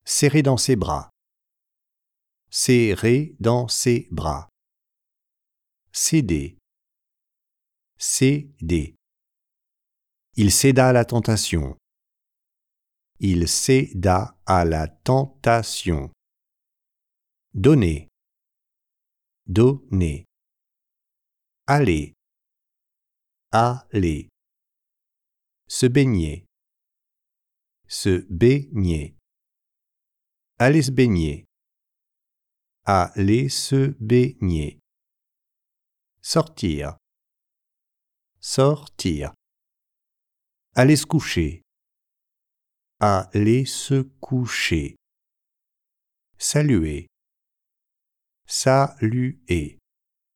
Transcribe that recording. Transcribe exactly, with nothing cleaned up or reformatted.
serrer dans ses bras, serrer dans ses bras, céder, céder. Il céda à la tentation, il céda à la tentation. Donner, donner. Aller, aller. Se baigner, se baigner. Aller se baigner, aller se baigner. Sortir, sortir. Aller se coucher, aller se coucher. Saluer, saluer.